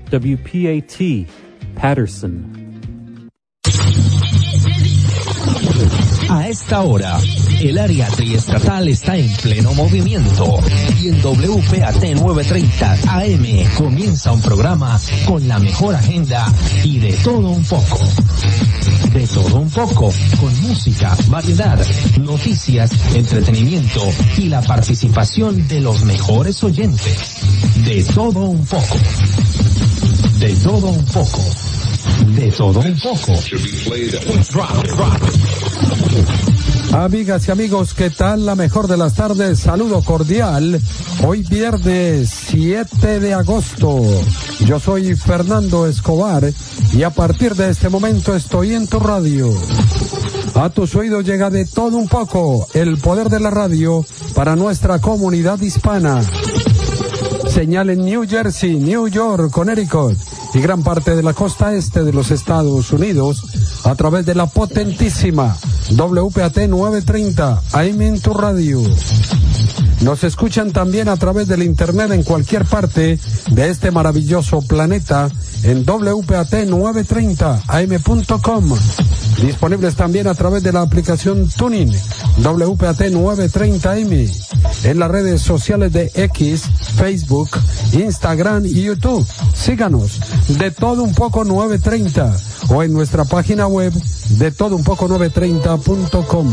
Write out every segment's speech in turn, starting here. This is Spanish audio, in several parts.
WPAT, Patterson. A esta hora, el área triestatal está en pleno movimiento y en WPAT 930 AM comienza un programa con la mejor agenda y de todo un poco. De todo un poco, con música, variedad, noticias, entretenimiento y la participación de los mejores oyentes. De todo un poco. De todo un poco. De todo un poco. Amigas y amigos, ¿qué tal? La mejor de las tardes, saludo cordial. Hoy viernes 7 de agosto. Yo soy Fernando Escobar y a partir de este momento estoy en tu radio. A tus oídos llega De todo un poco, el poder de la radio para nuestra comunidad hispana. Señal en New Jersey, New York, Connecticut y gran parte de la costa este de los Estados Unidos a través de la potentísima WPAT 930 AM en tu radio. Nos escuchan también a través del internet en cualquier parte de este maravilloso planeta en WPAT930am.com. Disponibles también a través de la aplicación TuneIn WPAT 930M, en las redes sociales de X, Facebook, Instagram y YouTube. Síganos, De Todo Un Poco 930, o en nuestra página web de todounpoco930.com.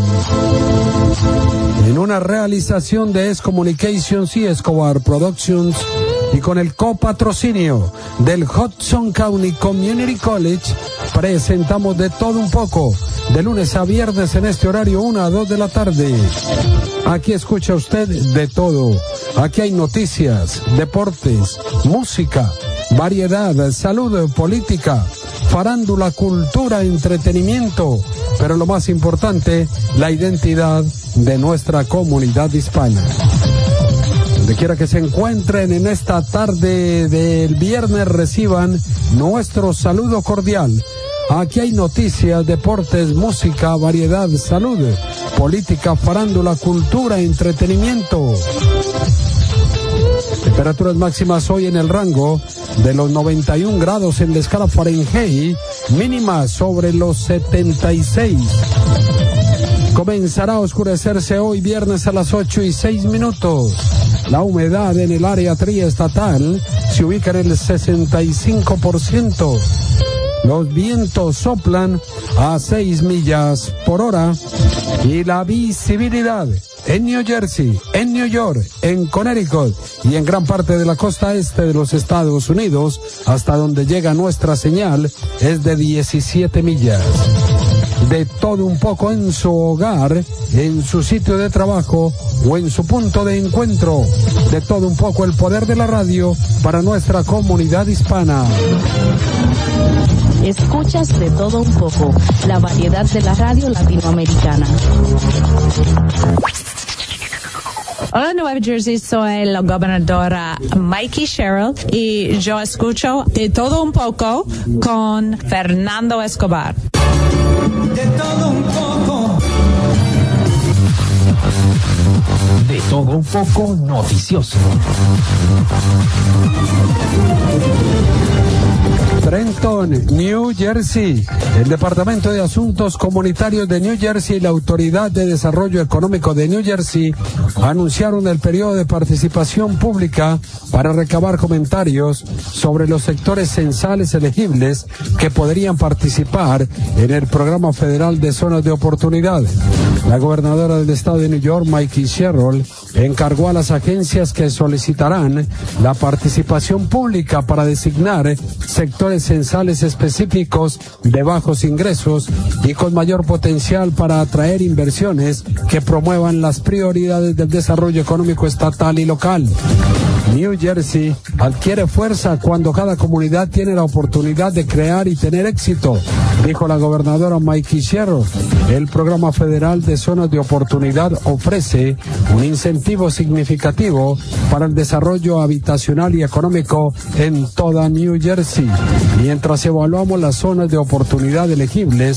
En una realización de S-Communications y Escobar Productions y con el copatrocinio del Hudson County Community College, presentamos De Todo Un Poco, de lunes a viernes en este horario 1 a 2 de la tarde. Aquí escucha usted de todo. Aquí hay noticias, deportes, música, variedad, salud, política, farándula, cultura, entretenimiento, pero lo más importante, la identidad de nuestra comunidad hispana. Donde quiera que se encuentren en esta tarde del viernes, reciban nuestro saludo cordial. Aquí hay noticias, deportes, música, variedad, salud, política, farándula, cultura, entretenimiento. Temperaturas máximas hoy en el rango de los 91 grados en la escala Fahrenheit, mínimas sobre los 76. Comenzará a oscurecerse hoy viernes a las 8:06. La humedad en el área triestatal se ubica en el 65%. Los vientos soplan a 6 millas por hora y la visibilidad en New Jersey, en New York, en Connecticut y en gran parte de la costa este de los Estados Unidos, hasta donde llega nuestra señal, es de 17 millas. De todo un poco en su hogar, en su sitio de trabajo o en su punto de encuentro. De todo un poco, el poder de la radio para nuestra comunidad hispana. Escuchas De Todo Un Poco, la variedad de la radio latinoamericana. Hola Nueva Jersey, soy la gobernadora Mikey Sherrill y yo escucho De Todo Un Poco con Fernando Escobar. De todo un poco. De todo un poco noticioso. Trenton, New Jersey. El Departamento de Asuntos Comunitarios de New Jersey y la Autoridad de Desarrollo Económico de New Jersey anunciaron el periodo de participación pública para recabar comentarios sobre los sectores censales elegibles que podrían participar en el programa federal de zonas de oportunidad. La gobernadora del estado de New York, Mikey Sherrill, encargó a las agencias que solicitarán la participación pública para designar sectores censales específicos de bajos ingresos y con mayor potencial para atraer inversiones que promuevan las prioridades del desarrollo económico estatal y local. New Jersey adquiere fuerza cuando cada comunidad tiene la oportunidad de crear y tener éxito, dijo la gobernadora Mikey Sherrill. El programa federal de zonas de oportunidad ofrece un incentivo significativo para el desarrollo habitacional y económico en toda New Jersey. Mientras evaluamos las zonas de oportunidad elegibles,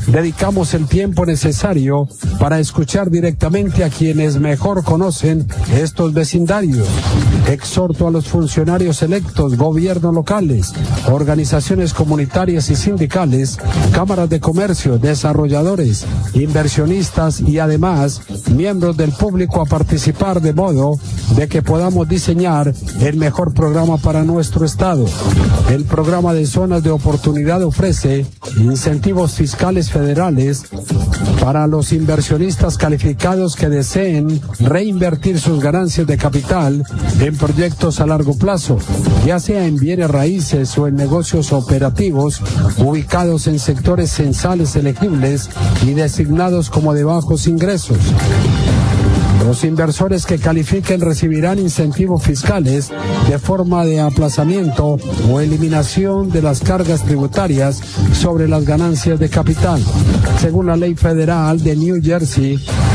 dedicamos el tiempo necesario para escuchar directamente a quienes mejor conocen estos vecindarios. Exhorto a los funcionarios electos, gobiernos locales, organizaciones comunitarias y sindicales, cámaras de comercio, desarrolladores, inversionistas y además miembros del público a participar de modo de que podamos diseñar el mejor programa para nuestro estado. El programa de zonas de oportunidad ofrece incentivos fiscales federales para los inversionistas calificados que deseen reinvertir sus ganancias de capital en proyectos a largo plazo, ya sea en bienes raíces o en negocios operativos ubicados en sectores censales elegibles y designados como de bajos ingresos. Los inversores que califiquen recibirán incentivos fiscales de forma de aplazamiento o eliminación de las cargas tributarias sobre las ganancias de capital. Según la ley federal de New Jersey,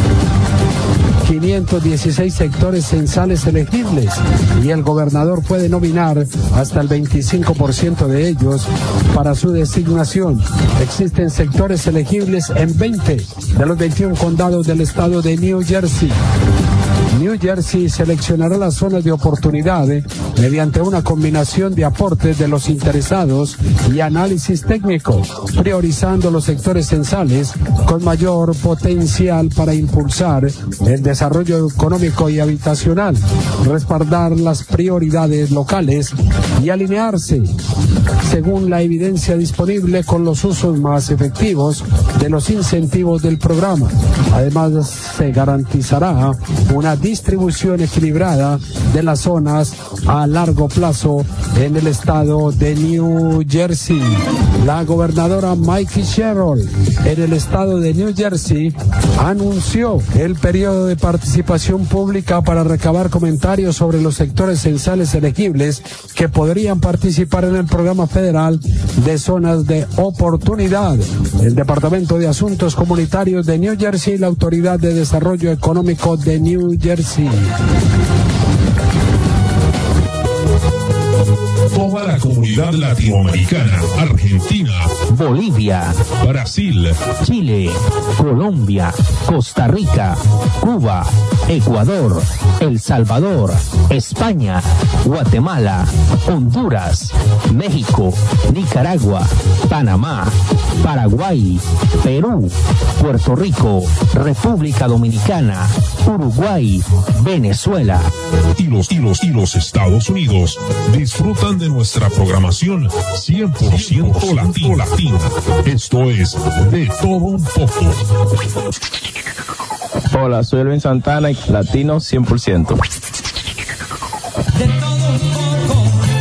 516 sectores censales elegibles y el gobernador puede nominar hasta el 25% de ellos para su designación. Existen sectores elegibles en 20 de los 21 condados del estado de New Jersey. New Jersey seleccionará las zonas de oportunidad mediante una combinación de aportes de los interesados y análisis técnico, priorizando los sectores censales con mayor potencial para impulsar el desarrollo económico y habitacional, respaldar las prioridades locales y alinearse, según la evidencia disponible, con los usos más efectivos de los incentivos del programa. Además, se garantizará una distribución equilibrada de las zonas a largo plazo en el estado de New Jersey. La gobernadora Mikey Sherrill en el estado de New Jersey anunció el periodo de participación pública para recabar comentarios sobre los sectores censales elegibles que podrían participar en el programa federal de zonas de oportunidad. El Departamento de Asuntos Comunitarios de New Jersey y la Autoridad de Desarrollo Económico de New Jersey. Toda la comunidad latinoamericana, Argentina, Bolivia, Brasil, Chile, Colombia, Costa Rica, Cuba, Ecuador, El Salvador, España, Guatemala, Honduras, México, Nicaragua, Panamá, Paraguay, Perú, Puerto Rico, República Dominicana, Uruguay, Venezuela y los Estados Unidos disfrutan de nuestra programación 100% latina. Esto es De Todo Un Poco. Hola, soy Elvin Santana y latino 100%. De todo un poco.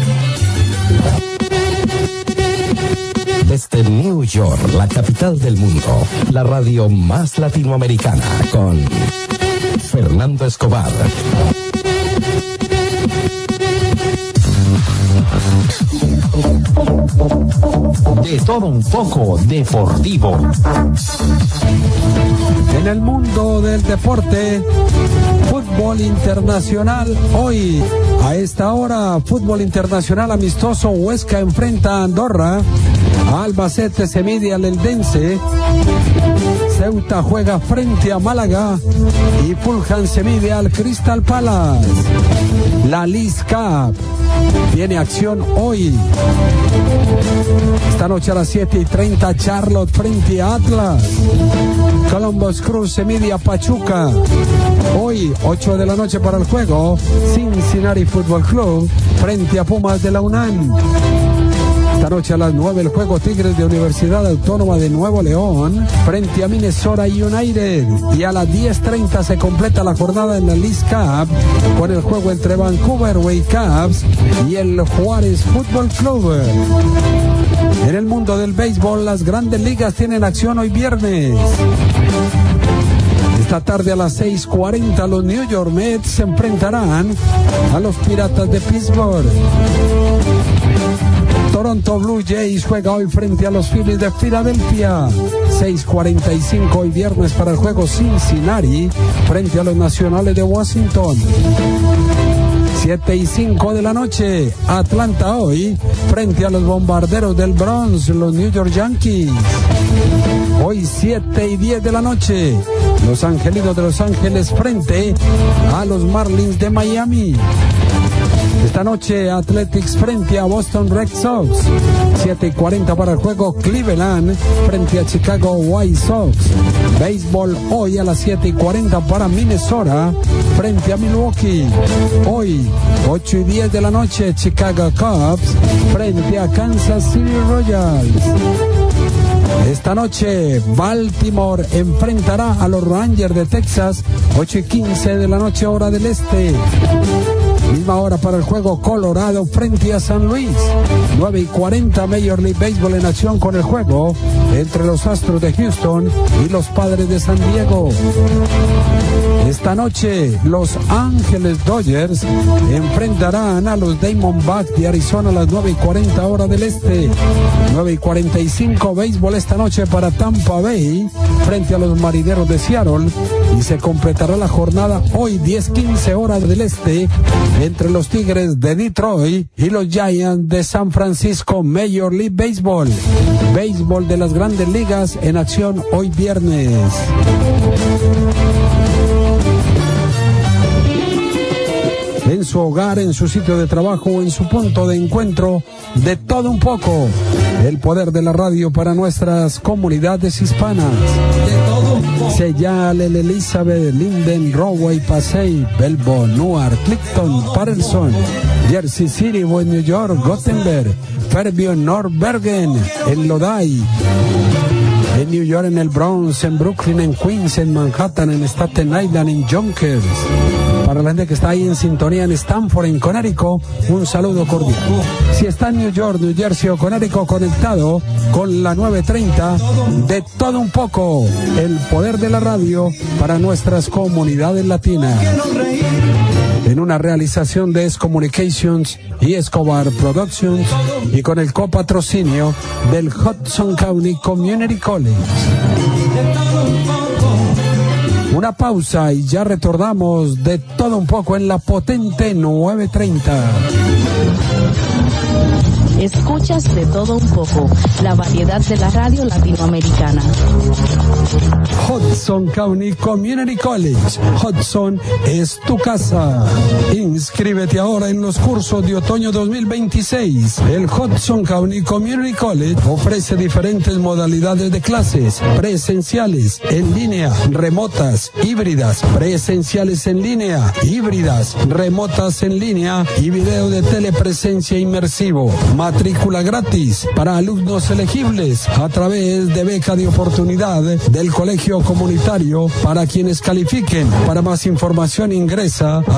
Desde New York, la capital del mundo, la radio más latinoamericana, con Fernando Escobar. De todo un poco deportivo. En el mundo del deporte, fútbol internacional hoy. A esta hora, fútbol internacional amistoso. Huesca enfrenta a Andorra. Albacete se mide al Eldense. Ceuta juega frente a Málaga y Fulham se mide al Crystal Palace. La Leagues Cup tiene acción hoy. Esta noche a las 7:30, Charlotte frente a Atlas. Columbus Crew se mide a Pachuca. Hoy, 8 de la noche para el juego, Cincinnati Football Club frente a Pumas de la UNAM. Esta noche a las 9 el juego Tigres de Universidad Autónoma de Nuevo León frente a Minnesota United. Y a las 10:30 se completa la jornada en la Leagues Cup con el juego entre Vancouver Whitecaps y el Juárez Fútbol Club. En el mundo del béisbol, las grandes ligas tienen acción hoy viernes. Esta tarde a las 6:40 los New York Mets se enfrentarán a los Piratas de Pittsburgh. Toronto Blue Jays juega hoy frente a los Phillies de Filadelfia. 6:45 hoy viernes para el juego Cincinnati frente a los Nacionales de Washington. 7:05 de la noche, Atlanta hoy frente a los Bombarderos del Bronx, los New York Yankees. Hoy 7:10 de la noche. Los Angelinos de Los Ángeles frente a los Marlins de Miami. Esta noche Athletics frente a Boston Red Sox. 7:40 para el juego Cleveland frente a Chicago White Sox. Béisbol hoy a las 7:40 para Minnesota frente a Milwaukee. Hoy 8:10 de la noche Chicago Cubs frente a Kansas City Royals. Esta noche Baltimore enfrentará a los Rangers de Texas. 8:15 de la noche hora del este. Misma hora para el juego Colorado frente a San Luis. 9:40 Major League Baseball en acción con el juego entre los Astros de Houston y los Padres de San Diego. Esta noche Los Ángeles Dodgers enfrentarán a los Diamondbacks de Arizona a las 9:40 hora del este. 9:45 béisbol esta noche para Tampa Bay frente a los Marineros de Seattle, y se completará la jornada hoy 10:15 hora del este entre los Tigres de Detroit y los Giants de San Francisco. Major League Baseball, béisbol de las Grandes Ligas en acción hoy viernes. En su hogar, en su sitio de trabajo o en su punto de encuentro, de todo un poco. El poder de la radio para nuestras comunidades hispanas. Sellal, el Elizabeth, Linden, Rahway, Passaic, Bellevue, Newark, Clifton, Patterson, Jersey City, West New York, Gothenburg, Fairview, North Bergen, en Lodi, en New York, en el Bronx, en Brooklyn, en Queens, en Manhattan, en Staten Island, en Yonkers. Para la gente que está ahí en sintonía en Stamford, en Connecticut, un saludo cordial. Si está en New York, New Jersey o Connecticut, conectado con la 930, de todo un poco, el poder de la radio para nuestras comunidades latinas. En una realización de S Communications y Escobar Productions, y con el copatrocinio del Hudson County Community College. Una pausa y ya retornamos de todo un poco en la potente 930. Escuchas de todo un poco, la variedad de la radio latinoamericana. Hudson County Community College. Hudson es tu casa. Inscríbete ahora en los cursos de otoño 2026. El Hudson County Community College ofrece diferentes modalidades de clases: presenciales, en línea, remotas, híbridas, presenciales en línea, híbridas, remotas en línea y video de telepresencia inmersivo. Matrícula gratis para alumnos elegibles a través de beca de oportunidad del Colegio Comunitario para quienes califiquen. Para más información ingresa a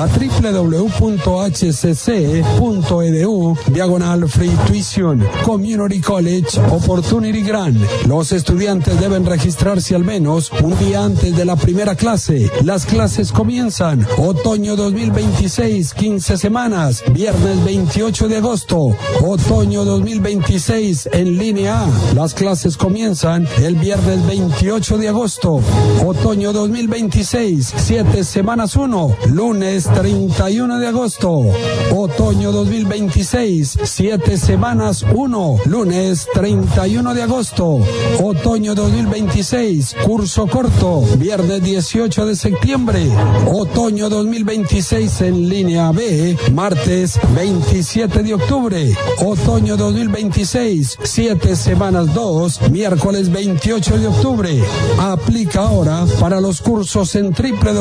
www.hcc.edu/free tuition. Community College Opportunity Grant. Los estudiantes deben registrarse al menos un día antes de la primera clase. Las clases comienzan otoño 2026, 15 semanas, viernes 28 de agosto. Otoño 2026 en línea A. Las clases comienzan el viernes 28 de agosto. Otoño 2026, 7 semanas 1, lunes 31 de agosto. Otoño 2026, 7 semanas 1, lunes 31 de agosto. Otoño 2026, curso corto, viernes 18 de septiembre. Otoño 2026 en línea B, martes 27 de octubre. Otoño 2026, 7 semanas 2, miércoles 28 de octubre. Aplica ahora para los cursos en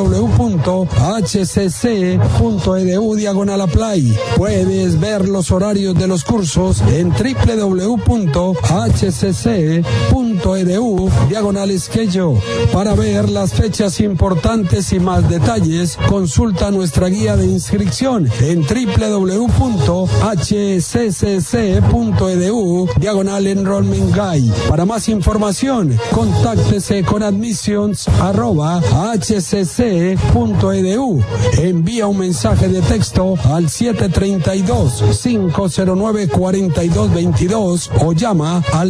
www.hcc.edu/apply. Puedes ver los horarios de los cursos en www.hcc.edu/schedule. Para ver las fechas importantes y más detalles, consulta nuestra guía de inscripción en www.hccc.edu/enrollment guide. Para más información, contáctese con admissions@hcc.edu. Envía un mensaje de texto al 732-509-4222 o llama al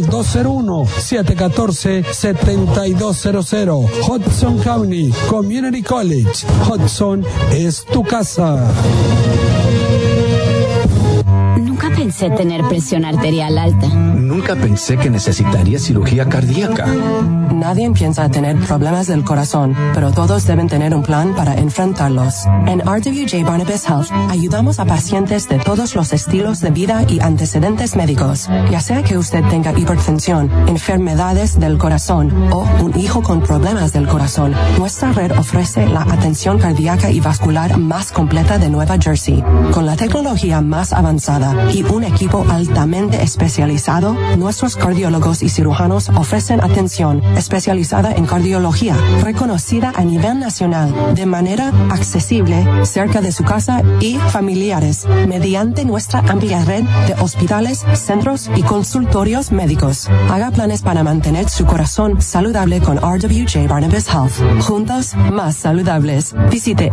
201-714-7200. Hudson County Community College. Hudson es tu casa. Nunca pensé pensé tener presión arterial alta. Nunca pensé que necesitaría cirugía cardíaca. Nadie piensa tener problemas del corazón, pero todos deben tener un plan para enfrentarlos. En RWJ Barnabas Health ayudamos a pacientes de todos los estilos de vida y antecedentes médicos. Ya sea que usted tenga hipertensión, enfermedades del corazón o un hijo con problemas del corazón, nuestra red ofrece la atención cardíaca y vascular más completa de Nueva Jersey. Con la tecnología más avanzada y un equipo altamente especializado, nuestros cardiólogos y cirujanos ofrecen atención especializada en cardiología, reconocida a nivel nacional, de manera accesible, cerca de su casa y familiares, mediante nuestra amplia red de hospitales, centros y consultorios médicos. Haga planes para mantener su corazón saludable con RWJ Barnabas Health. Juntos, más saludables. Visite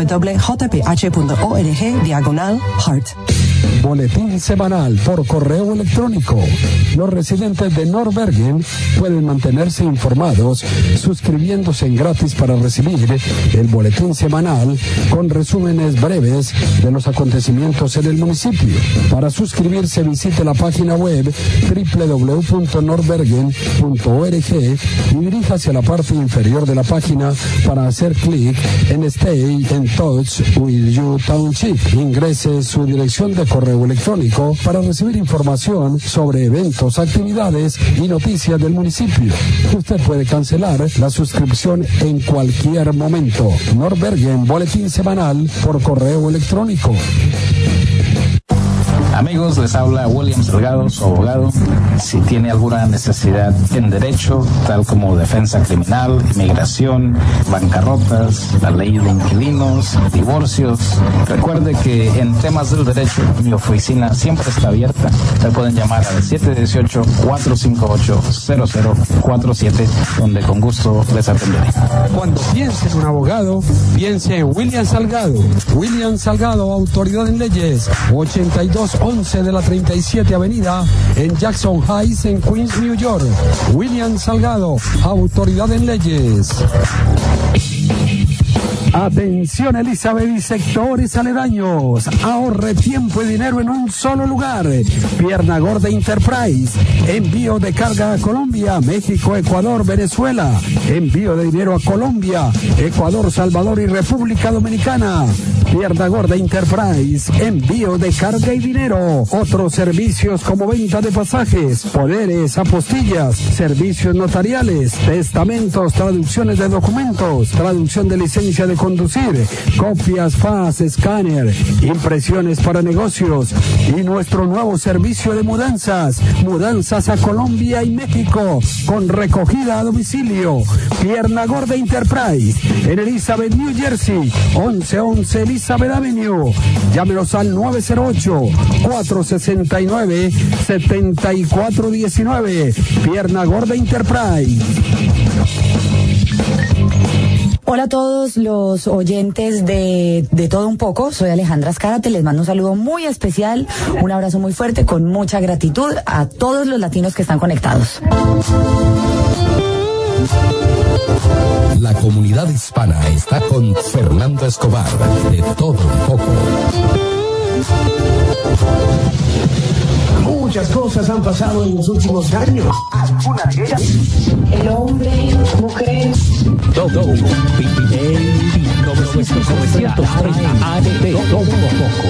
rwjph.org/heart. Boletín semanal por correo electrónico. Los residentes de North Bergen pueden mantenerse informados suscribiéndose en gratis para recibir el boletín semanal con resúmenes breves de los acontecimientos en el municipio. Para suscribirse, visite la página web www.northbergen.org y diríjase a la parte inferior de la página para hacer clic en Stay in Touch with You Township. Ingrese su dirección de correo electrónico para recibir información sobre eventos, actividades y noticias del municipio. Usted puede cancelar la suscripción en cualquier momento. North Bergen, boletín semanal por correo electrónico. Amigos, les habla William Salgado, su abogado. Si tiene alguna necesidad en derecho, tal como defensa criminal, inmigración, bancarrotas, la ley de inquilinos, divorcios, recuerde que en temas del derecho mi oficina siempre está abierta. Me pueden llamar al 718-458-0047, donde con gusto les atenderé. Cuando piense en un abogado, piense en William Salgado. William Salgado, autoridad en leyes, 8211 de la 37 Avenida en Jackson Heights, en Queens, New York. William Salgado, autoridad en leyes. Atención, Elizabeth y sectores aledaños. Ahorre tiempo y dinero en un solo lugar. Pierna Gorda Enterprise. Envío de carga a Colombia, México, Ecuador, Venezuela. Envío de dinero a Colombia, Ecuador, Salvador y República Dominicana. Pierna Gorda Enterprise. Envío de carga y dinero. Otros servicios como venta de pasajes, poderes, apostillas, servicios notariales, testamentos, traducciones de documentos, traducción de licencia de conducir, copias, fax, escáner, impresiones para negocios y nuestro nuevo servicio de mudanzas a Colombia y México con recogida a domicilio. Pierna Gorda Enterprise en Elizabeth, New Jersey, 1111 Elizabeth Avenue. Llámenos al 908-469-7419. Pierna Gorda Enterprise. Hola a todos los oyentes de Todo Un Poco, soy Alejandra Azcárate, les mando un saludo muy especial, un abrazo muy fuerte con mucha gratitud a todos los latinos que están conectados. La comunidad hispana está con Fernando Escobar, de Todo Un Poco. Muchas cosas han pasado en los últimos años. Una de ellas, el hombre, mujer. Todo un poco. 1930 ADP. Todo Un Poco.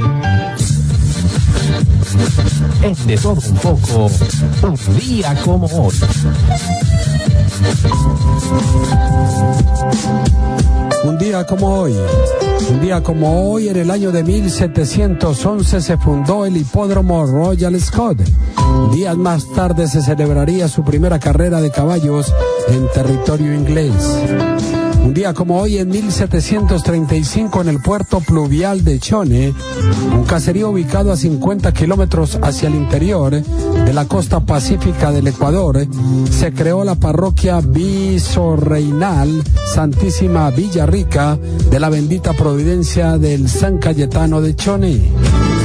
Es de Todo Un Poco. Un día como hoy. Un día como hoy. Un día como hoy, en el año de 1711, se fundó el hipódromo Royal Scott. Días más tarde se celebraría su primera carrera de caballos en territorio inglés. Un día como hoy, en 1735, en el puerto pluvial de Chone, un caserío ubicado a 50 kilómetros hacia el interior de la costa pacífica del Ecuador, se creó la parroquia visorreinal Santísima Villarrica de la Bendita Providencia del San Cayetano de Chone.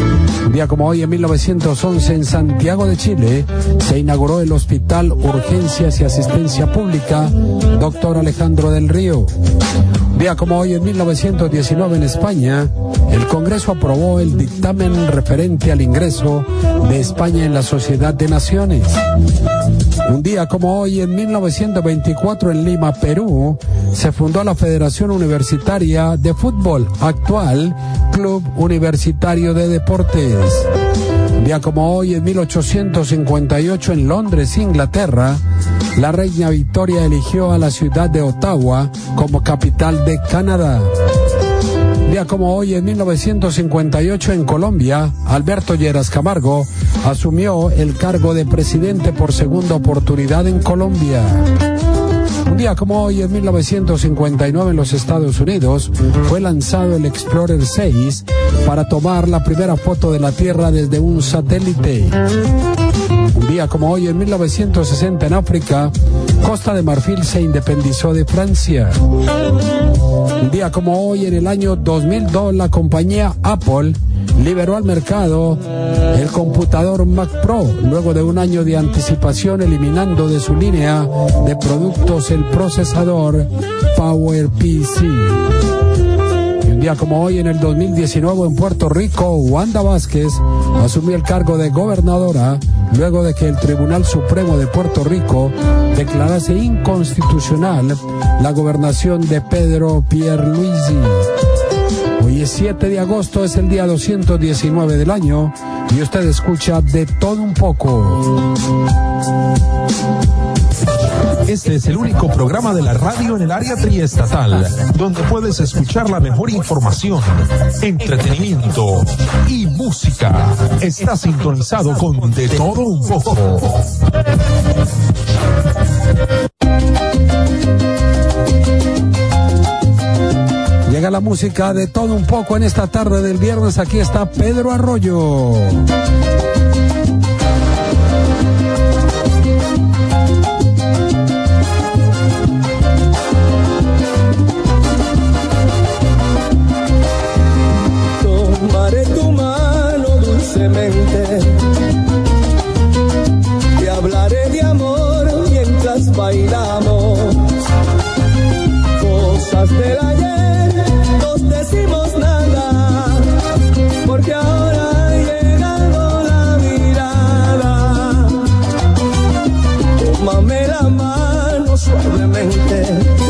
Un día como hoy, en 1911, en Santiago de Chile, se inauguró el Hospital Urgencias y Asistencia Pública Dr. Alejandro del Río. Un día como hoy, en 1919, en España, el Congreso aprobó el dictamen referente al ingreso de España en la Sociedad de Naciones. Un día como hoy, en 1924, en Lima, Perú, se fundó la Federación Universitaria de Fútbol, actual Club Universitario de Deportes. Un día como hoy, en 1858, en Londres, Inglaterra, la reina Victoria eligió a la ciudad de Ottawa como capital de Canadá. Un día como hoy, en 1958, en Colombia, Alberto Lleras Camargo asumió el cargo de presidente por segunda oportunidad en Colombia. Un día como hoy, en 1959, en los Estados Unidos, fue lanzado el Explorer 6 para tomar la primera foto de la Tierra desde un satélite. Un día como hoy, en 1960, en África, Costa de Marfil se independizó de Francia. Un día como hoy, en el año 2002, la compañía Apple liberó al mercado el computador Mac Pro, luego de un año de anticipación, eliminando de su línea de productos el procesador PowerPC. Y un día como hoy, en el 2019, en Puerto Rico, Wanda Vázquez asumió el cargo de gobernadora luego de que el Tribunal Supremo de Puerto Rico declarase inconstitucional la gobernación de Pedro Pierluisi. Hoy es 7 de agosto, es el día 219 del año y usted escucha De Todo Un Poco. Este es el único programa de la radio en el área triestatal donde puedes escuchar la mejor información, entretenimiento y música. Está sintonizado con De Todo Un Poco. Llega la música De Todo Un Poco en esta tarde del viernes. Aquí está Pedro Arroyo. Tomaré tu mano dulcemente, te hablaré de amor mientras bailamos, cosas del ayer nos decimos nada, porque ahora ha llegado la mirada. Tómame la mano suavemente,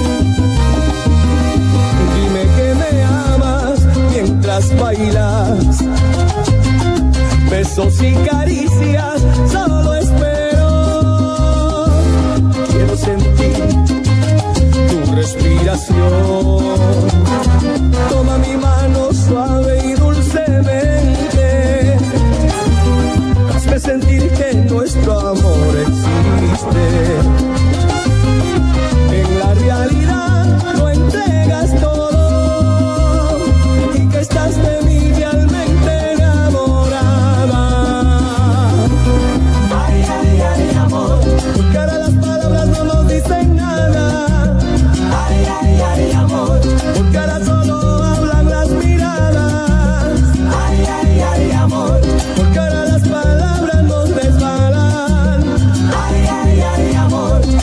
dime que me amas mientras bailas, besos y caricias solo espero, quiero sentir tu respiración. Toma mi mano suave y dulcemente, hazme sentir que nuestro amor existe. En la realidad lo entregas todo y que estás de mí realmente enamorada. Ay, ay, ay, amor, porque ahora las palabras no nos dicen nada. Ay, ay, ay, amor, porque ahora solo hablan las miradas. Ay, ay, ay, amor, porque ahora las palabras nos resbalan. Ay, ay, ay, amor.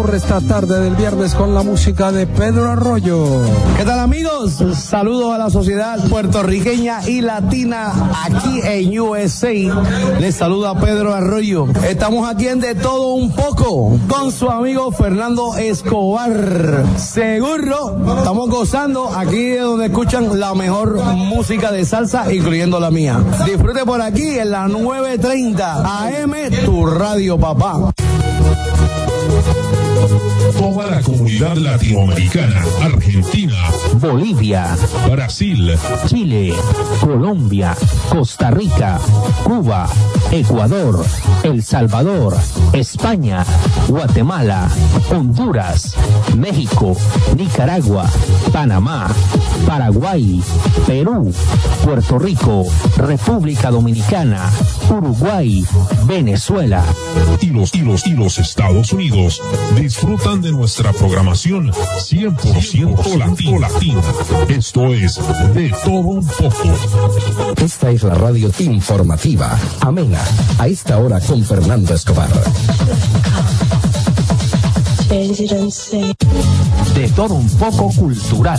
transcurre esta tarde del viernes con la música de Pedro Arroyo. ¿Qué tal, amigos? Saludos a la sociedad puertorriqueña y latina aquí en USA. Les saluda Pedro Arroyo. Estamos aquí en De Todo Un Poco con su amigo Fernando Escobar. Seguro, estamos gozando aquí de donde escuchan la mejor música de salsa, incluyendo la mía. Disfrute por aquí en la 930 AM, tu radio, papá. Toda la comunidad latinoamericana, Argentina, Bolivia, Brasil, Chile, Colombia, Costa Rica, Cuba, Ecuador, El Salvador, España, Guatemala, Honduras, México, Nicaragua, Panamá, Paraguay, Perú, Puerto Rico, República Dominicana, Uruguay, Venezuela y los Estados Unidos disfrutan de nuestra programación 100% latina. Esto es De Todo Un Poco. Esta es la radio informativa, amena, a esta hora con Fernando Escobar. De Todo Un Poco cultural.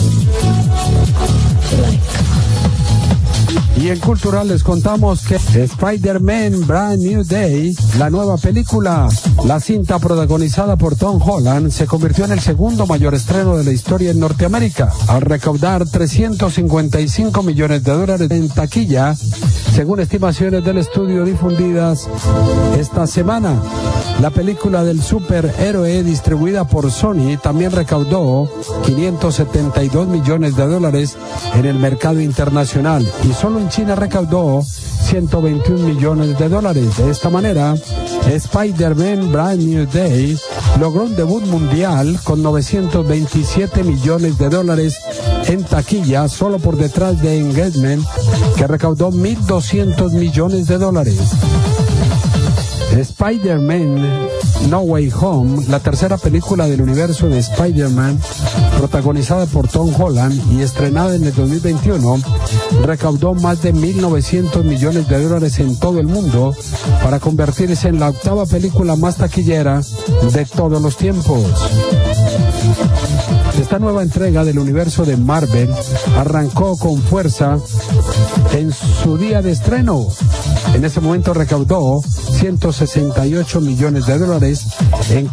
Y en cultural les contamos que Spider-Man Brand New Day, la nueva película, la cinta protagonizada por Tom Holland, se convirtió en el segundo mayor estreno de la historia en Norteamérica, al recaudar $355 millones en taquilla, según estimaciones del estudio difundidas esta semana. La película del superhéroe distribuida por Sony también recaudó $572 millones en el mercado internacional y solo en China recaudó $121 millones. De esta manera, Spider-Man Brand New Day logró un debut mundial con $927 millones en taquilla, solo por detrás de Engagement, que recaudó $1.200 millones. Spider-Man No Way Home, la tercera película del universo de Spider-Man, protagonizada por Tom Holland y estrenada en el 2021, recaudó más de $1.900 millones en todo el mundo para convertirse en la octava película más taquillera de todos los tiempos. Esta nueva entrega del universo de Marvel arrancó con fuerza en su día de estreno. En ese momento recaudó $168 millones en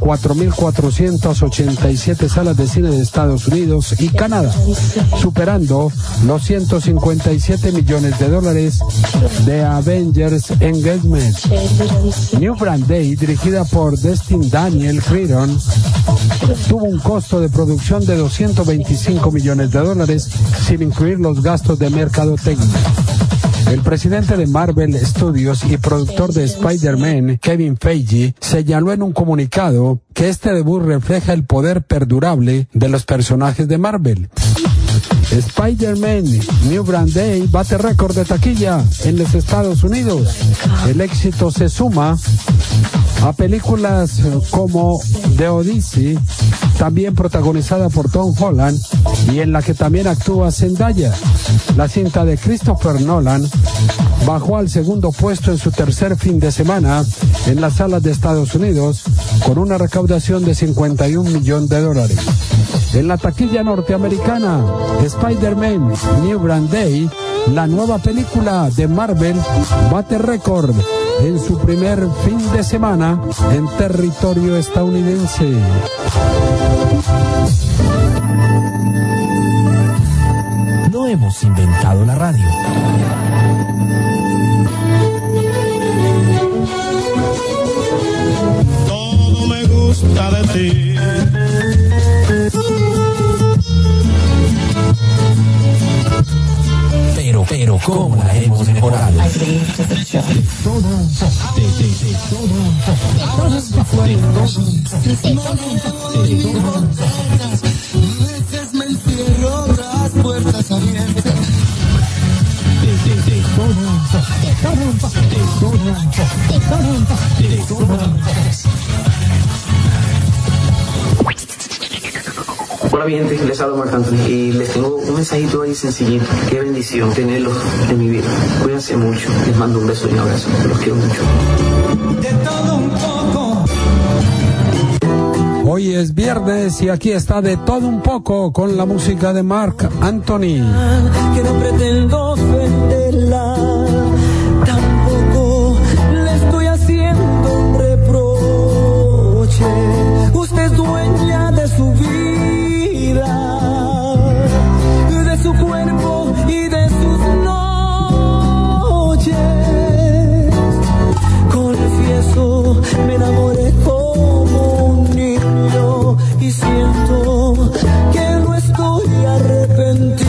4.487 salas de cine de Estados Unidos y Canadá, superando los $157 millones de Avengers Engagement. New Brand Day, dirigida por Destin Daniel Cretton, tuvo un costo de producción de $225 millones, sin incluir los gastos de mercadotecnia. El presidente de Marvel Studios y productor de Spider-Man, Kevin Feige, señaló en un comunicado que este debut refleja el poder perdurable de los personajes de Marvel. Spider-Man New Brand Day bate récord de taquilla en los Estados Unidos. El éxito se suma a películas como The Odyssey, también protagonizada por Tom Holland y en la que también actúa Zendaya. La cinta de Christopher Nolan bajó al segundo puesto en su tercer fin de semana en las salas de Estados Unidos con una recaudación de $51 millones. En la taquilla norteamericana, Spider-Man New Brand Day, la nueva película de Marvel, bate récord en su primer fin de semana en territorio estadounidense. No hemos inventado la radio. Todo me gusta de ti. Pero ¿cómo la hemos mejorado? Me encierro las puertas abiertas. Hola mi gente, les hablo Marc Anthony y les tengo un mensajito ahí sencillito. Qué bendición tenerlos en mi vida. Cuídense mucho, les mando un beso y un abrazo, los quiero mucho. De todo un poco. Hoy es viernes y aquí está De Todo Un Poco con la música de Marc Anthony. Que no pretendo ofenderla, tampoco le estoy haciendo un reproche. Usted es dueña de su vida, de su cuerpo y de sus noches. Confieso, me enamoré como un niño y siento que no estoy arrepentido.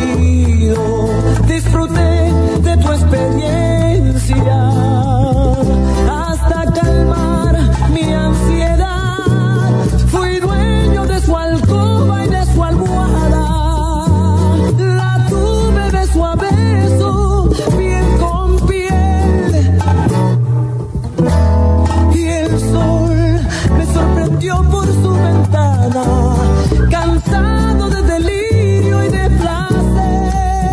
Disfruté de tu experiencia hasta calmar mi ansiedad. Fui dueño de su alcoba y de su almohada. La tuve beso a beso, piel con piel. Y el sol me sorprendió por su ventana, cansado de delirio y de placer.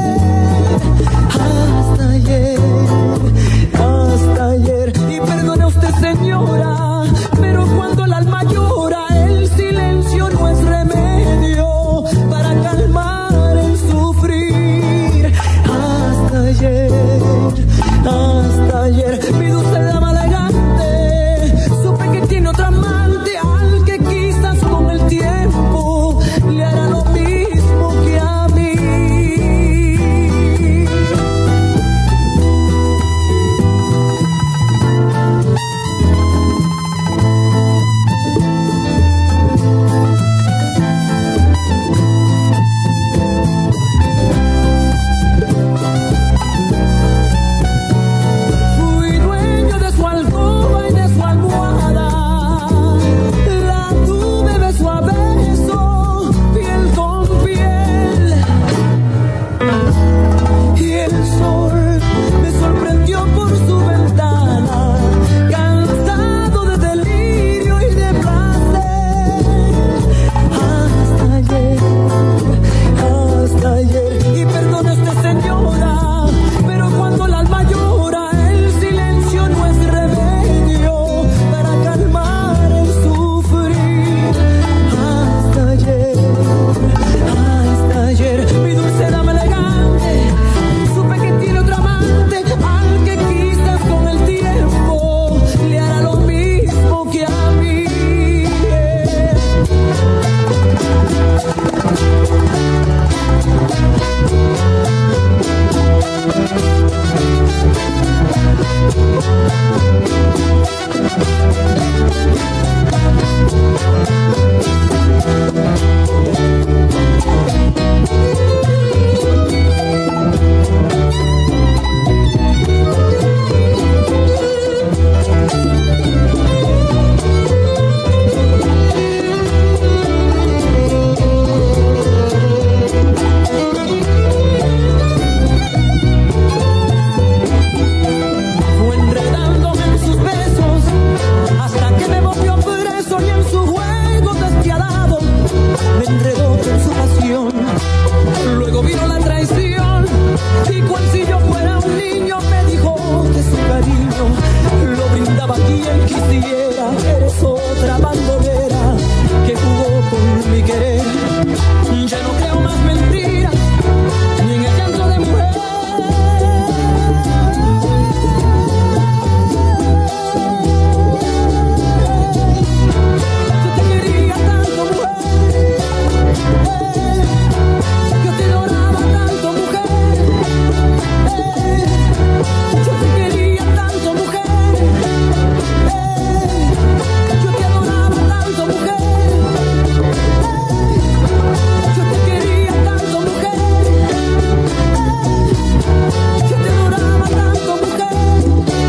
Hasta ayer, y perdone usted señora, pero cuando el alma llora, el silencio no es remedio para calmar el sufrir. Hasta ayer, mi dulce dama elegante, supe que tiene otra amante al que quizás con el tiempo le hará lo mismo que a mí. Fui dueño de su alcoba y de su almohada. La tuve beso a beso, piel con piel. Y el sol me sorprendió por su ventana, cansado de delirio y de placer. Hasta ayer, y perdone usted señora, pero cuando el alma llora, el silencio no es remedio para calmar el sufrir. Hasta ayer, mi dulce dama elegante, supe que tiene otro amante al que quizás con el tiempo le hará lo mismo que a mí. Fue enredándome en sus besos hasta que me volvió preso, y en su juego despiadado me enredó con su pasión. Luego vino la traición y cual si yo fuera un niño me dijo que su cariño lo brindaba quien quisiera. Eres otra bandolera que jugó con mi querer. Ya no creo más mentiras ni en el llanto de mujer. Yo te quería tanto, mujer. Yo te adoraba tanto, mujer. Yo te quería tanto, mujer. Yo te adoraba tanto, mujer. Yo te quería tanto, mujer. Yo te adoraba tanto, mujer.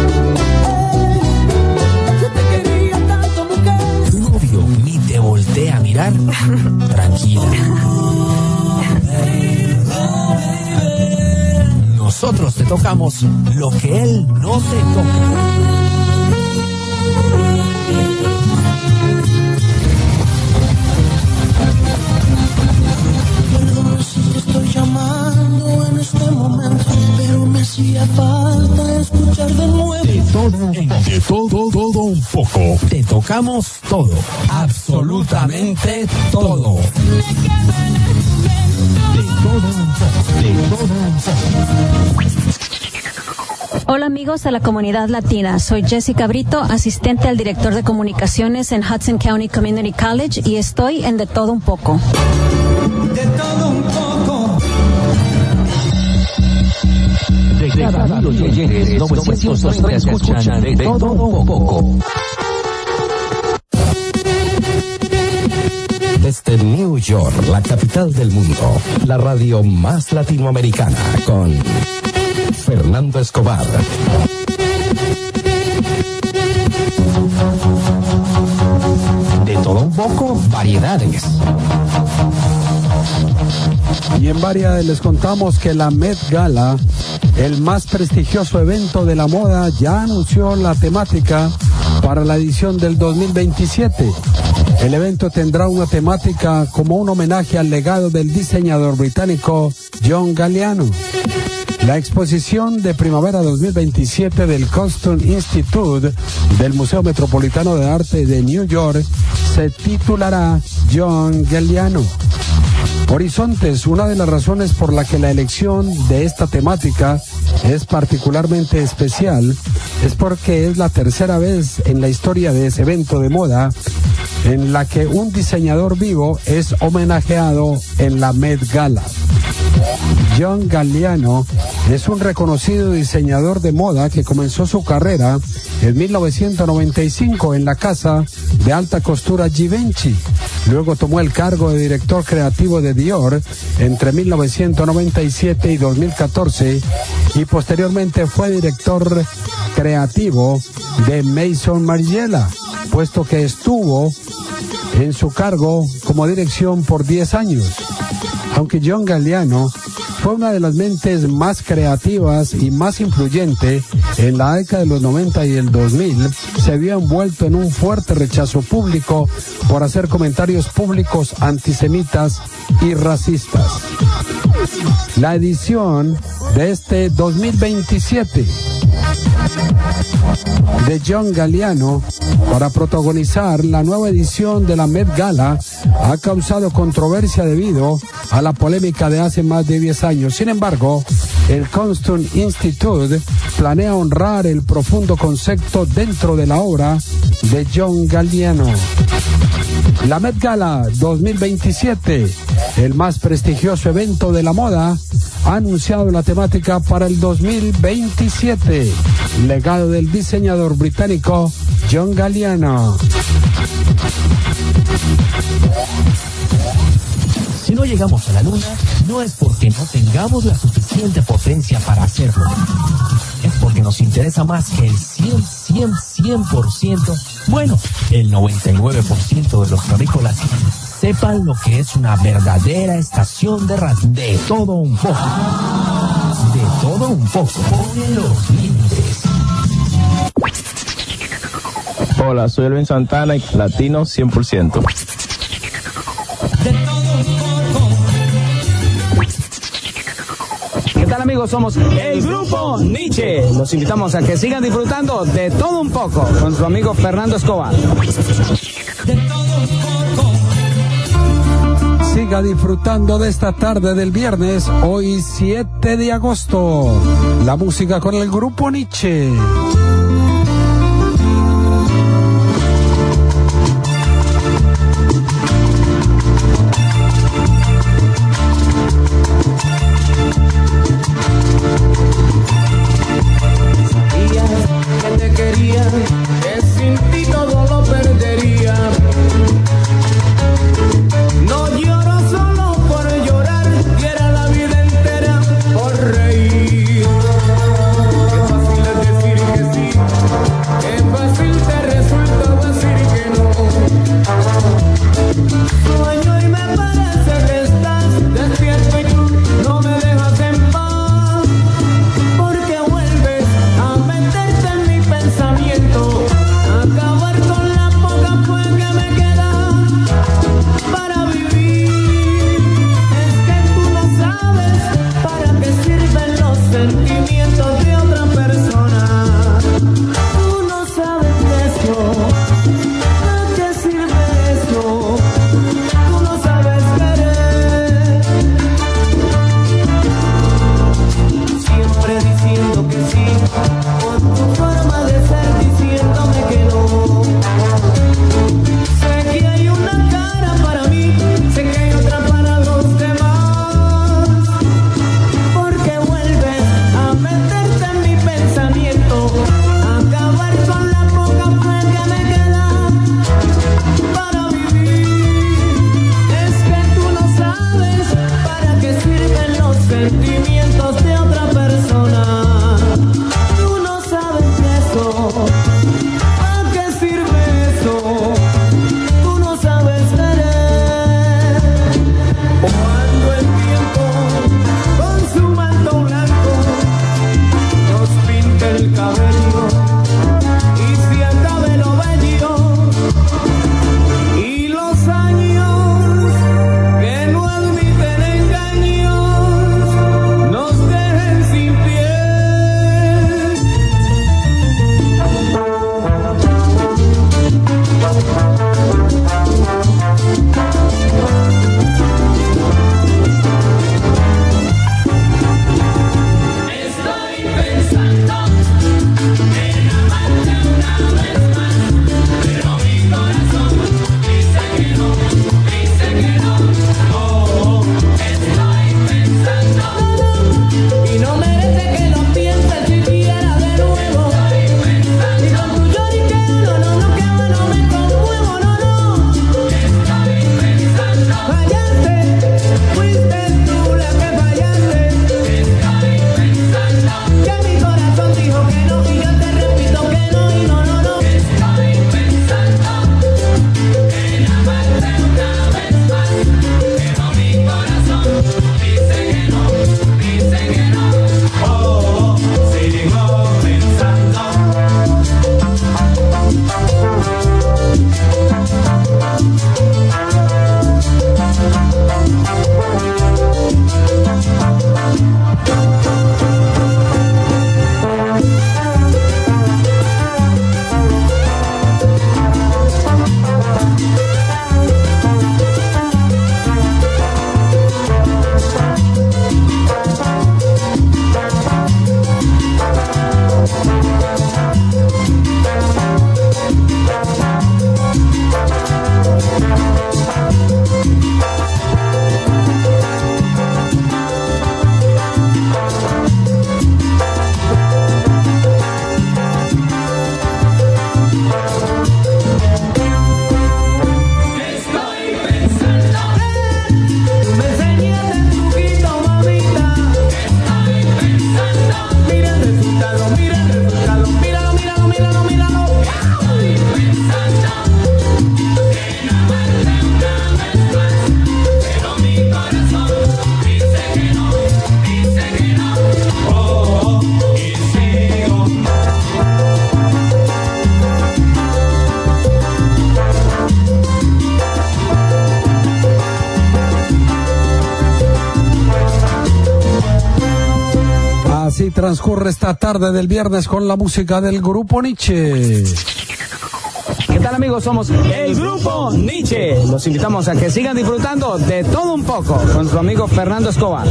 Yo te quería tanto, mujer. ¿Tu novio ni te voltea a mirar? Tranquila. Nosotros te tocamos lo que él no te toca. Perdón si te estoy llamando en este momento, pero me hacía falta escuchar de nuevo. De todo todo un poco. Te tocamos todo, absolutamente todo. De todo un poco, de todo un poco. Hola amigos de la comunidad latina, soy Jessica Brito, asistente al director de comunicaciones en Hudson County Community College y estoy en De Todo Un Poco. De todo un poco. Desde Radio Oyentes 930 escuchan De Todo Un Poco. Desde New York, la capital del mundo, la radio más latinoamericana, con Fernando Escobar. De todo un poco, variedades. Y en varias les contamos que la Met Gala, el más prestigioso evento de la moda, ya anunció la temática para la edición del 2027. El evento tendrá una temática como un homenaje al legado del diseñador británico John Galliano. La exposición de primavera 2027 del Costume Institute del Museo Metropolitano de Arte de New York se titulará John Galliano. Horizontes, una de las razones por la que la elección de esta temática es particularmente especial es porque es la tercera vez en la historia de ese evento de moda en la que un diseñador vivo es homenajeado en la Met Gala. John Galliano es un reconocido diseñador de moda que comenzó su carrera en 1995 en la casa de alta costura Givenchy. Luego tomó el cargo de director creativo de Dior entre 1997 y 2014 y posteriormente fue director creativo de Maison Margiela, puesto que estuvo en su cargo como dirección por 10 años. Aunque John Galliano fue una de las mentes más creativas y más influyente en la década de los 90 y el 2000, se vio envuelto en un fuerte rechazo público por hacer comentarios públicos antisemitas y racistas. La edición de este 2027 de John Galliano para protagonizar la nueva edición de la Met Gala ha causado controversia debido a la polémica de hace más de 10 años. Sin embargo, el Costume Institute planea honrar el profundo concepto dentro de la obra de John Galliano. La Met Gala 2027, el más prestigioso evento de la moda, ha anunciado la temática para el 2027, legado del diseñador británico John Galliano. Si no llegamos a la luna, no es porque no tengamos la suficiente potencia para hacerlo. Es porque nos interesa más que el 100%, bueno, el 99% de los terrícolas sepan lo que es una verdadera estación de radio. De todo un poco. De todo un poco. Pone los límites. Hola, soy Elvin Santana y latino 100%. ¿Qué tal amigos? Somos el Grupo Nietzsche. Los invitamos a que sigan disfrutando de todo un poco con su amigo Fernando Escobar. Siga disfrutando de esta tarde del viernes, hoy 7 de agosto. La música con el Grupo Nietzsche. Qué fácil es decir que sí. transcurre esta tarde del viernes con la música del Grupo Nietzsche. ¿Qué tal, amigos? Somos el Grupo Nietzsche. Los invitamos a que sigan disfrutando de todo un poco con su amigo Fernando Escobar.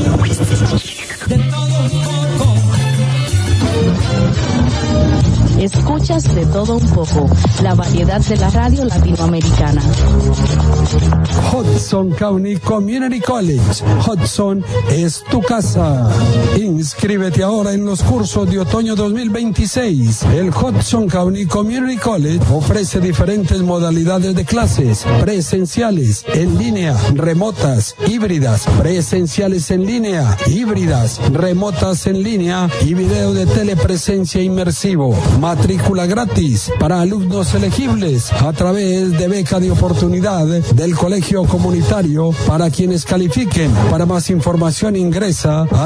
Escuchas de todo un poco, la variedad de la radio latinoamericana. Hudson County Community College. Hudson es tu casa. Inscríbete ahora en los cursos de otoño 2026. El Hudson County Community College ofrece diferentes modalidades de clases: presenciales, en línea, remotas, híbridas, presenciales en línea, híbridas, remotas en línea y video de telepresencia inmersivo. Matrícula gratis para alumnos elegibles a través de beca de oportunidad del colegio comunitario para quienes califiquen. Para más información ingresa a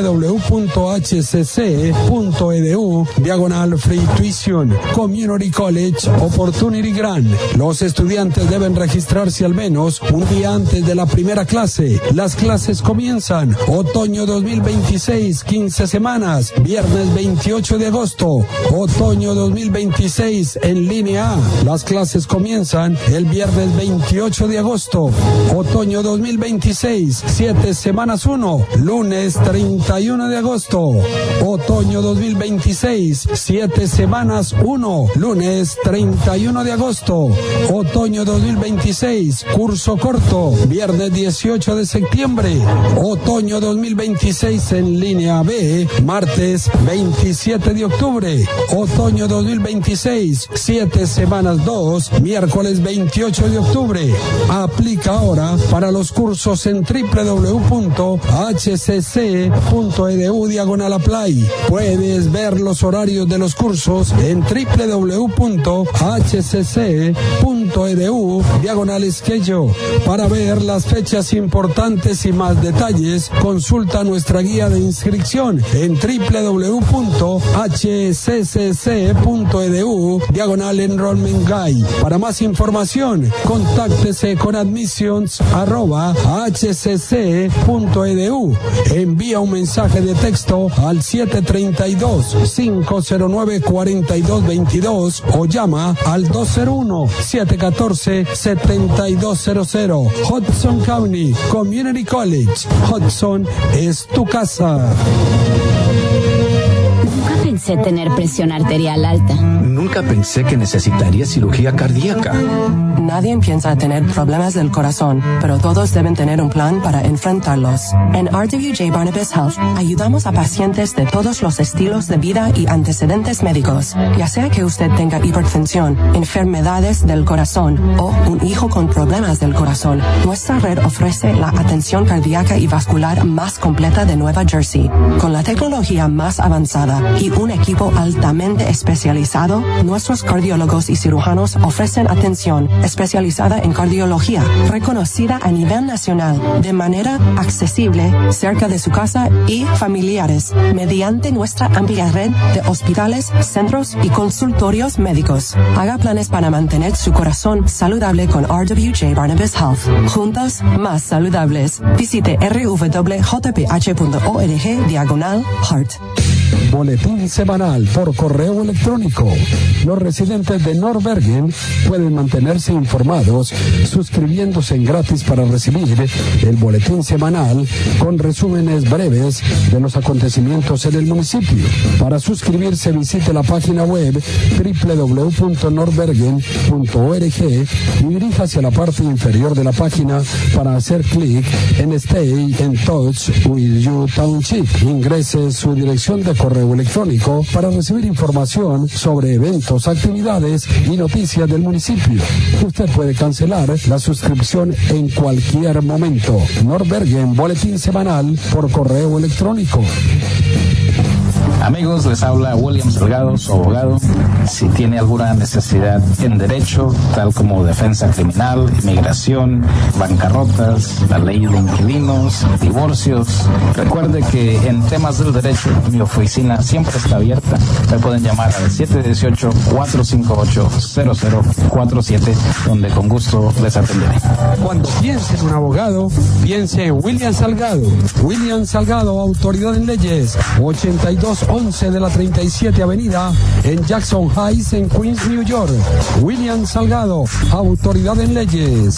www.hcc.edu/free tuition. Community College Opportunity Grant. Los estudiantes deben registrarse al menos un día antes de la primera clase. Las clases comienzan otoño 2026, 15 semanas, viernes 28 de agosto. Otoño 2026 en línea A. Las clases comienzan el viernes 28 de agosto. Otoño 2026, 7 semanas 1, lunes 31 de agosto. Otoño 2026, 7 semanas 1, lunes 31 de agosto. Otoño 2026, curso corto, viernes 18 de septiembre. Otoño 2026 en línea B, martes 27 de octubre. Otoño 2026, 7 semanas 2, miércoles 28 de octubre. Aplica ahora para los cursos en www.hcc.edu/apply. Puedes ver los horarios de los cursos en www.hcc.edu/schedule. Para ver las fechas importantes y más detalles, consulta nuestra guía de inscripción en www.hccc.edu/enrollment guide. Para más información, contáctese con admissions@hcc.edu. Envía un mensaje de texto al 732-509-4222 o llama al 201-714-7200. Hudson County Community College. Hudson es tu casa. Nunca pensé tener presión arterial alta. Nunca pensé que necesitaría cirugía cardíaca. Nadie piensa tener problemas del corazón, pero todos deben tener un plan para enfrentarlos. En RWJ Barnabas Health ayudamos a pacientes de todos los estilos de vida y antecedentes médicos. Ya sea que usted tenga hipertensión, enfermedades del corazón o un hijo con problemas del corazón, nuestra red ofrece la atención cardíaca y vascular más completa de Nueva Jersey. Con la tecnología más avanzada y un equipo altamente especializado, nuestros cardiólogos y cirujanos ofrecen atención especializada en cardiología, reconocida a nivel nacional, de manera accesible, cerca de su casa y familiares, mediante nuestra amplia red de hospitales, centros y consultorios médicos. Haga planes para mantener su corazón saludable con RWJ Barnabas Health. Juntos, más saludables. Visite rwwjph.org/heart. Boletín semanal por correo electrónico. Los residentes de North Bergen pueden mantenerse informados suscribiéndose en gratis para recibir el boletín semanal con resúmenes breves de los acontecimientos en el municipio. Para suscribirse, visite la página web www.northbergen.org y diríjase a la parte inferior de la página para hacer clic en Stay in Touch with You Township. Ingrese su dirección de correo electrónico para recibir información sobre eventos, actividades y noticias del municipio. Usted puede cancelar la suscripción en cualquier momento. North Bergen, boletín semanal por correo electrónico. Amigos, les habla William Salgado, su abogado. Si tiene alguna necesidad en derecho, tal como defensa criminal, inmigración, bancarrotas, la ley de inquilinos, divorcios, recuerde que en temas del derecho mi oficina siempre está abierta. Me pueden llamar al 718-458-0047, donde con gusto les atenderé. Cuando piense en un abogado, piense en William Salgado. William Salgado, autoridad en leyes, 8211 de la 37 Avenida en Jackson Heights, en Queens, New York. William Salgado, autoridad en leyes.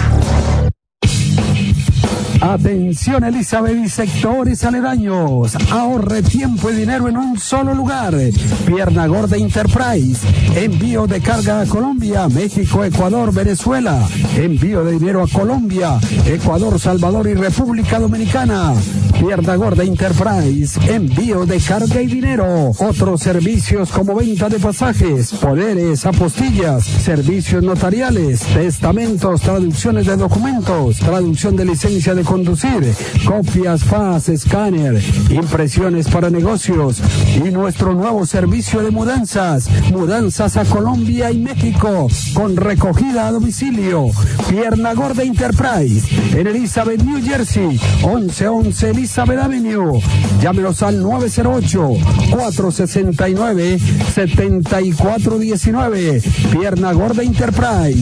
Atención Elizabeth y sectores aledaños, ahorre tiempo y dinero en un solo lugar. Pierna Gorda Enterprise, envío de carga a Colombia, México, Ecuador, Venezuela, envío de dinero a Colombia, Ecuador, Salvador y República Dominicana. Pierna Gorda Enterprise, envío de carga y dinero. Otros servicios como venta de pasajes, poderes, apostillas, servicios notariales, testamentos, traducciones de documentos, traducción de licencia de conducir, copias, fax, escáner, impresiones para negocios y nuestro nuevo servicio de mudanzas a Colombia y México con recogida a domicilio. Pierna Gorda Enterprise en Elizabeth, New Jersey, 1111 Elizabeth Avenue. Llámenos al 908-469-7419. Pierna Gorda Enterprise.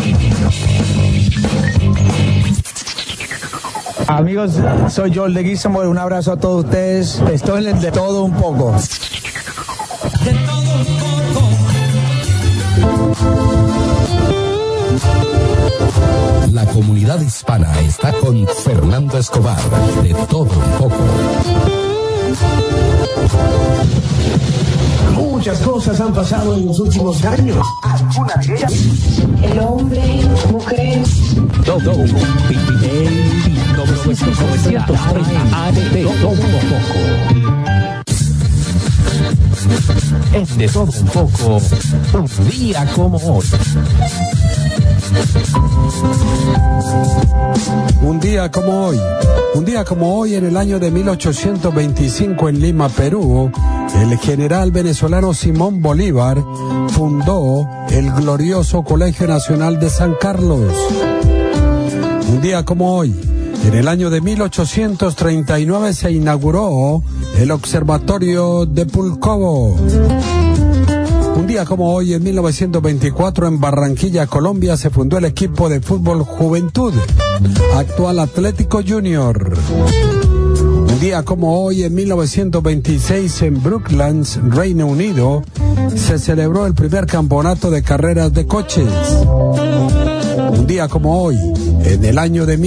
Amigos, soy Joel de Guisamo, un abrazo a todos ustedes. Estoy en el de todo un poco. De todo un poco. La comunidad hispana está con Fernando Escobar, de todo un poco. Muchas cosas han pasado en los últimos años. Alguna de ellas. El hombre, mujer. Todo un poco. Es de todo un poco, un día como hoy. Un día como hoy. Un día como hoy, en el año de 1825, en Lima, Perú, el general venezolano Simón Bolívar fundó el glorioso Colegio Nacional de San Carlos. Un día como hoy, en el año de 1839, se inauguró el Observatorio de Pulkovo. Un día como hoy, en 1924, en Barranquilla, Colombia, se fundó el equipo de fútbol Juventud, actual Atlético Junior. Un día como hoy, en 1926, en Brooklands, Reino Unido, se celebró el primer campeonato de carreras de coches. Un día como hoy, en el año de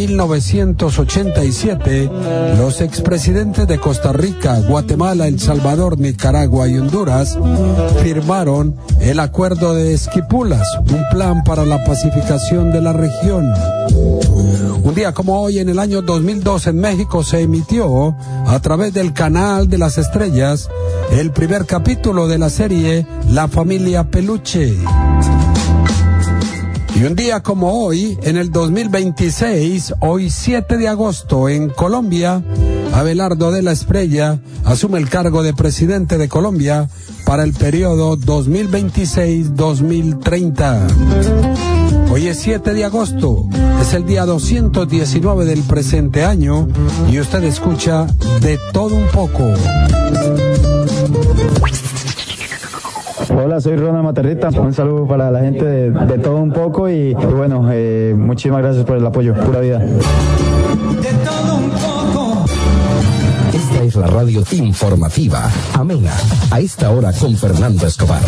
1987, los expresidentes de Costa Rica, Guatemala, El Salvador, Nicaragua y Honduras firmaron el Acuerdo de Esquipulas, un plan para la pacificación de la región. Un día como hoy, en el año 2002, en México, se emitió, a través del Canal de las Estrellas, el primer capítulo de la serie La Familia Peluche. Y un día como hoy, en el 2026, hoy 7 de agosto, en Colombia, Abelardo de la Espriella asume el cargo de presidente de Colombia para el periodo 2026-2030. Hoy es 7 de agosto, es el día 219 del presente año y usted escucha De Todo Un Poco. Hola, soy Ronald Materrita. Un saludo para la gente de Todo Un Poco y bueno, muchísimas gracias por el apoyo. Pura vida. De todo un poco. Esta es la radio informativa, amena, a esta hora con Fernando Escobar.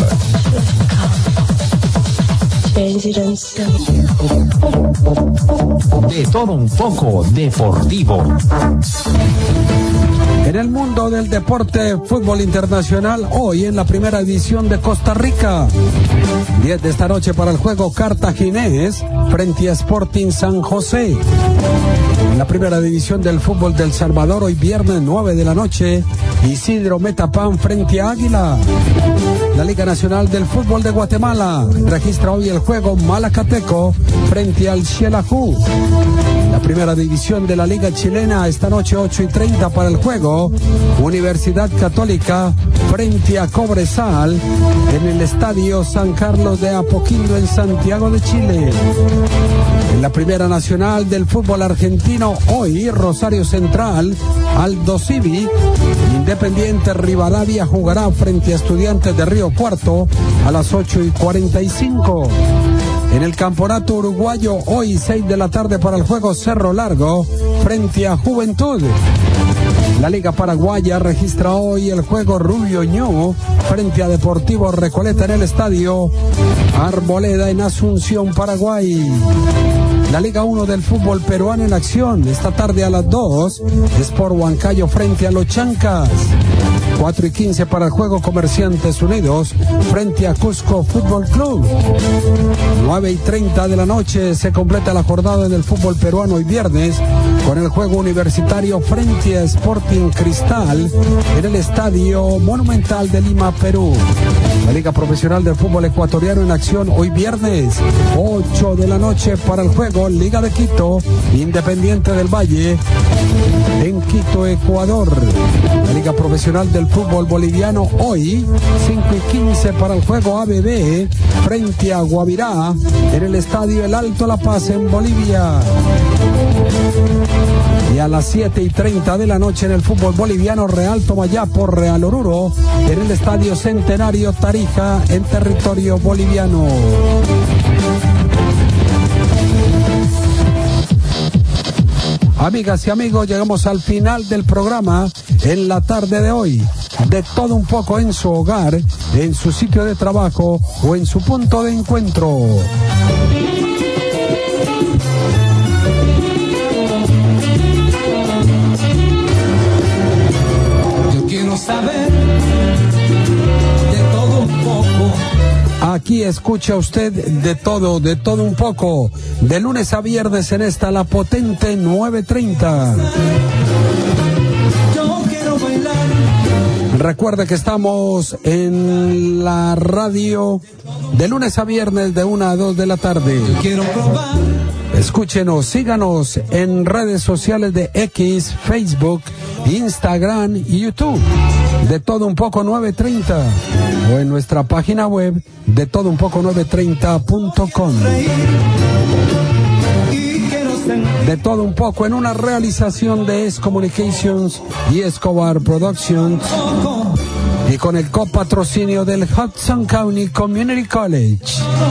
De Todo Un Poco deportivo. En el mundo del deporte, fútbol internacional, hoy en la primera edición de Costa Rica. 10 de esta noche para el juego cartaginés frente a Sporting San José. En la primera división del fútbol del Salvador, hoy viernes 9 de la noche, Isidro Metapán frente a Águila. La Liga Nacional del Fútbol de Guatemala registra hoy el juego Malacateco frente al Xelajú. La la primera división de la Liga Chilena. Esta noche 8:30 para el juego. Universidad Católica frente a Cobresal en el Estadio San Carlos de Apoquindo en Santiago de Chile. En la Primera Nacional del fútbol argentino, hoy Rosario Central, Aldo Civi, Independiente Rivadavia jugará frente a Estudiantes de Río Cuarto a las 8:45. En el campeonato uruguayo, hoy 6 de la tarde para el juego Cerro Largo frente a Juventud. La Liga Paraguaya registra hoy el juego Rubio Ñu frente a Deportivo Recoleta en el estadio Arboleda en Asunción, Paraguay. La Liga 1 del fútbol peruano en acción. Esta tarde a las 2, Sport Huancayo frente a Los Chancas. 4:15 para el juego Comerciantes Unidos frente a Cusco Fútbol Club. 9:30 de la noche se completa la jornada en el fútbol peruano hoy viernes con el juego Universitario frente a Sporting Cristal en el Estadio Monumental de Lima, Perú. La Liga Profesional del Fútbol Ecuatoriano en acción hoy viernes 8 de la noche para el juego Liga de Quito, Independiente del Valle en Quito, Ecuador. La Liga Profesional del Fútbol Boliviano hoy 5:15 para el juego ABB frente a Guavirá en el Estadio El Alto La Paz en Bolivia. Y a las 7:30 de la noche en el fútbol boliviano, Real Tomayapo, Real Oruro en el Estadio Centenario Tarija en territorio boliviano. Amigas y amigos, llegamos al final del programa en la tarde de hoy. De todo un poco en su hogar, en su sitio de trabajo o en su punto de encuentro. Yo quiero saber de todo un poco. Aquí escucha usted de todo un poco, de lunes a viernes en esta La Potente 930. Yo quiero bailar. Recuerde que estamos en la radio de lunes a viernes de 1 a 2 de la tarde. Yo quiero probar. Escúchenos, síganos en redes sociales de X, Facebook, Instagram y YouTube. De todo un poco 930 o en nuestra página web de todounpoco930.com. De todo un poco en una realización de S Communications y Escobar Productions y con el copatrocinio del Hudson County Community College.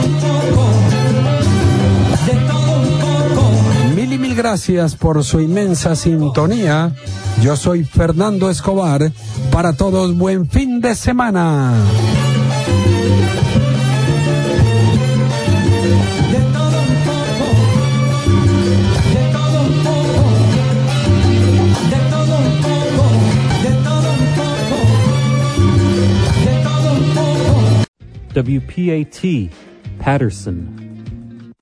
Mil gracias por su inmensa sintonía. Yo soy Fernando Escobar. Para todos, buen fin de semana. WPAT, Patterson.